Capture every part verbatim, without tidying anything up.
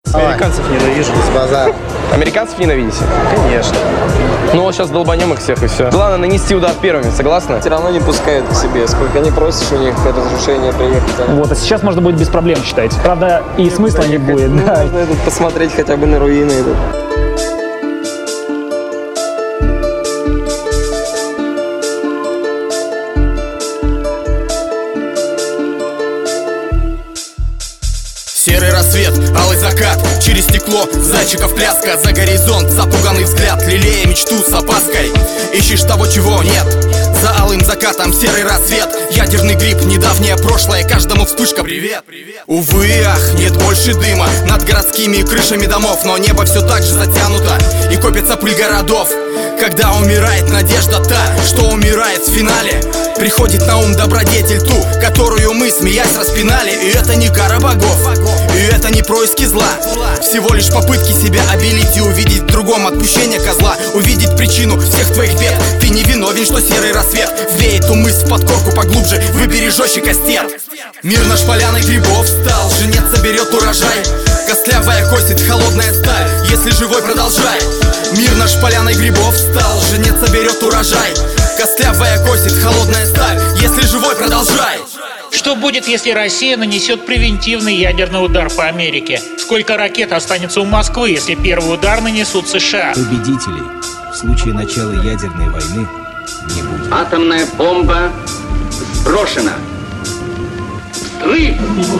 Американцев ненавижу. С базара. Американцев ненавидите? Конечно. Ну вот сейчас долбанем их всех и все. Главное нанести удар первыми, согласны? Все равно не пускают к себе. Сколько не просишь у них разрешение приехать. А... Вот, а сейчас можно будет без проблем считать. Правда, и Нет, смысла не будет. Ну, да. Можно этот посмотреть хотя бы на руины. Этот. Серый рассвет, алый закат, через стекло зайчиков пляска. За горизонт запуганный взгляд, лелея мечту с опаской. Ищешь того, чего нет. За алым закатом серый рассвет, ядерный гриб, недавнее прошлое, каждому вспышка привет. Увы, ах, нет больше дыма над городскими крышами домов, но небо все так же затянуто и копится пыль городов. Когда умирает надежда та, что умирает в финале, приходит на ум добродетель ту, которую мы, смеясь, распинали. И это не кара богов, и это не происки зла, всего лишь попытки себя обелить и увидеть в другом отпущение козла. Увидеть причину всех твоих бед. Ты не виновен, что серый рассвет веет ту мысль в подкорку поглубже. Выбери жестче кастет. Мир наш поляной грибов стал, жнец соберет урожай. Костлявая косит холодная сталь, если живой продолжай. Мир наш поляной грибов стал, жнец соберет урожай. Костлявая косит холодная сталь, если живой продолжай. Что будет, если Россия нанесет превентивный ядерный удар по Америке? Сколько ракет останется у Москвы, если первый удар нанесут США? Победителей в случае начала ядерной войны не будет. Атомная бомба сброшена. Взрыв!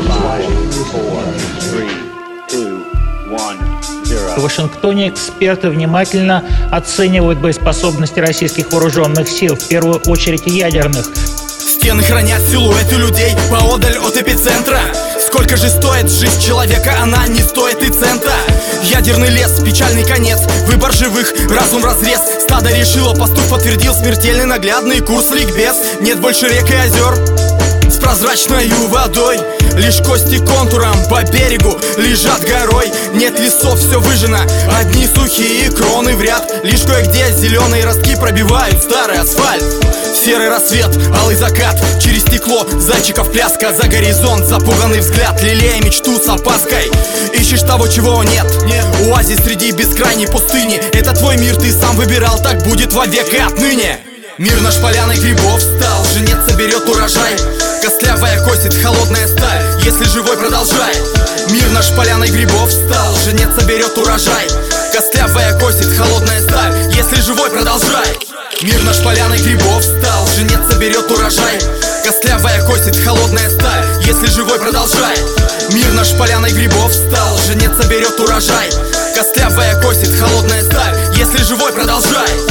В Вашингтоне эксперты внимательно оценивают боеспособности российских вооруженных сил, в первую очередь ядерных. Стены хранят силуэты людей поодаль от эпицентра. Сколько же стоит жизнь человека, она не стоит и цента. Ядерный лес, печальный конец, выбор живых, разум разрез. Стадо решило, пастух подтвердил смертельный наглядный курс ликбез. Нет больше рек и озер с прозрачной водой, лишь кости контуром по берегу лежат горой. Нет лесов, все выжжено, одни сухие кроны в ряд. Лишь кое-где зеленые ростки пробивают старый асфальт. Серый рассвет, алый закат, через стекло зайчиков пляска. За горизонт запуганный взгляд, лелея мечту с опаской. Ищешь того, чего нет, нет. Оазис среди бескрайней пустыни. Это твой мир, ты сам выбирал, так будет вовек и отныне. Мир наш поляной грибов стал, жнец соберет урожай. Костлявая косит холодная сталь, если живой продолжай. Мир наш поляной грибов стал, жнец соберет урожай. Костлявая косит холодная сталь, если живой продолжай. Мир наш поляной грибов стал, жнец соберет урожай. Костлявая косит холодная сталь, если живой продолжай. Мир наш поляной грибов стал, жнец соберет урожай. Костлявая косит холодная сталь, если живой продолжай.